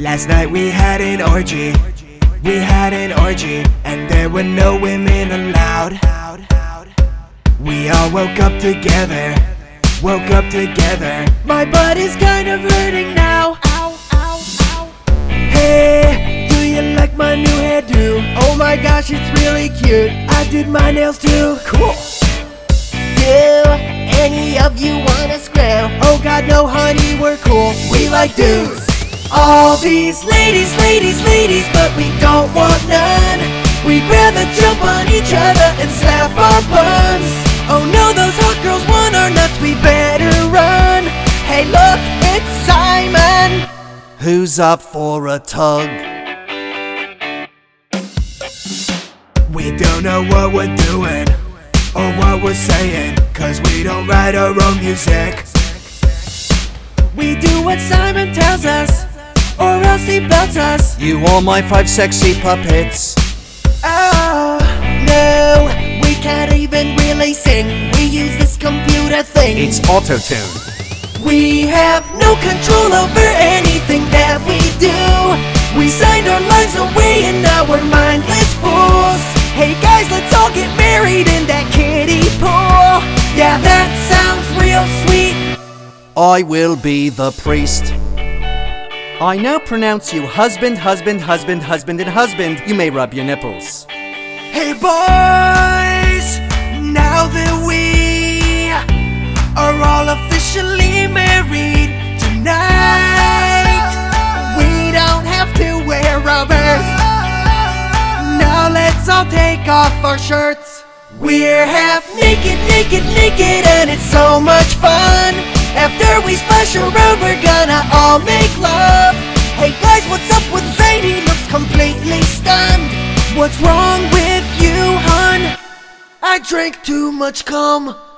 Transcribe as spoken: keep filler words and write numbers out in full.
Last night we had an orgy. We had an orgy, and there were no women allowed. We all woke up together, woke up together. My butt is kind of hurting now. Ow, ow, ow. Hey, do you like my new hairdo? Oh my gosh, it's really cute. I did my nails too. Cool. Do any of you wanna screw? Oh god, no honey, we're cool. We like dudes. All these ladies, ladies, ladies, but we don't want none. We'd rather jump on each other and slap our buns. Oh no, those hot girls want our nuts, we better run. Hey look, it's Simon. Who's up for a tug? We don't know what we're doing or what we're saying, cause we don't write our own music. We do what Simon tells us, or else he belts us. You are my five sexy puppets. Oh, no, we can't even really sing. We use this computer thing. It's auto-tune. We have no control over anything that we do. We signed our lives away and now we're mindless fools. Hey guys, let's all get married in that kiddie pool. Yeah, that sounds real sweet. I will be the priest. I now pronounce you husband, husband, husband, husband, and husband. You may rub your nipples. Hey boys, now that we are all officially married tonight, we don't have to wear rubbers. Now let's all take off our shirts. We're half naked, naked, naked, and it's so much fun. After we splash around, we're gonna all make love. Hey guys, what's up with Zayn? He looks completely stunned. What's wrong with you, hun? I drank too much cum.